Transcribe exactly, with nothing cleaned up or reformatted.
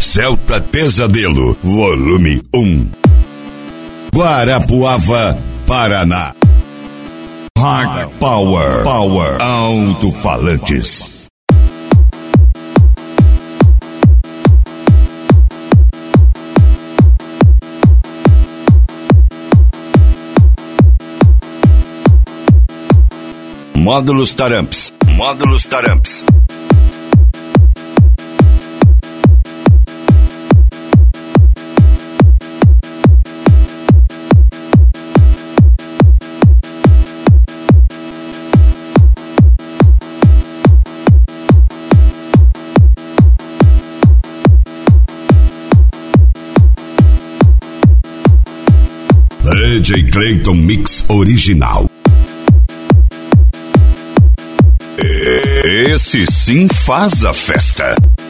Celta Pesadelo, volume um. Guarapuava, Paraná. Hard Power, Power, Alto-falantes. Módulos Taramps, módulos Taramps. D J Clayton Mix original. Esse sim faz a festa.